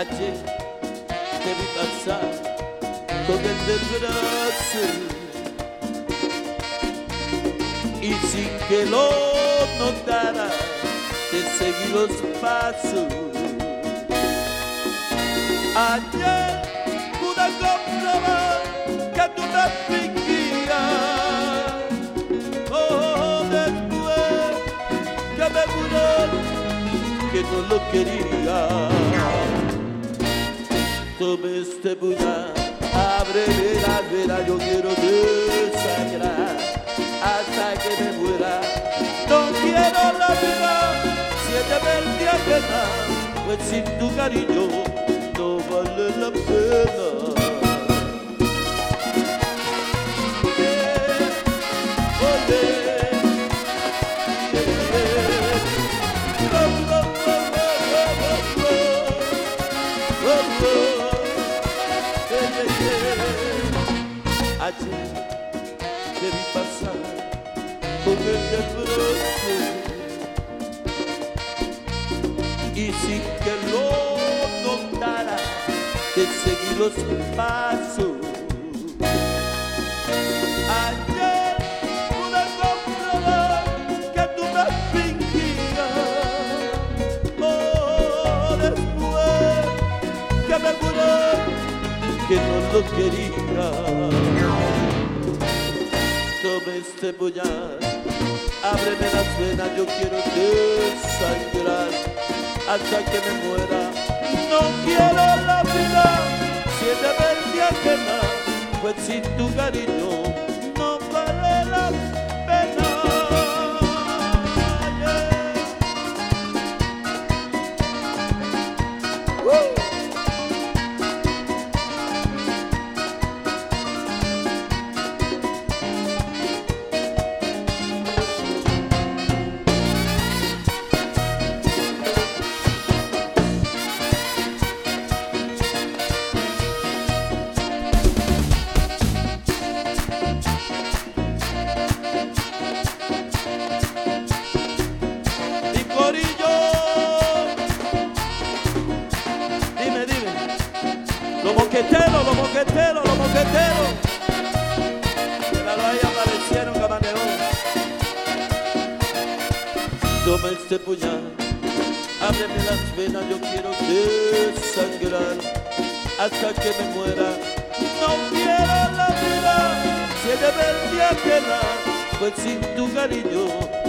Ayer te vi pasar con el del brazo y sin que lo notara te seguí los pasos. Ayer pude comprobar que tú me fingías. Oh, después que me juró que no lo quería. Tome este puñal, ábreme la vena, yo quiero desangrar hasta que me muera. No quiero la vida, si es de verte ajena, pues sin tu cariño no vale la pena. Ayer te vi pasar con el del brazo y sin que lo notara te seguí los pasos. Ayer pude comprobar que tú me fingías. Oh, después que me juró que no lo quería. Tome este puñal, ábreme las venas, yo quiero desangrar hasta que me muera. No quiero la vida, si es de verte ajena, pues sin tu cariño no vale la pena. Los moqueteros. Míralo ahí, aparecieron camaleones. Toma este puñal, ábreme las venas, yo quiero desangrar hasta que me muera. No quiero la vida, si es de verte ajena, pues sin tu cariño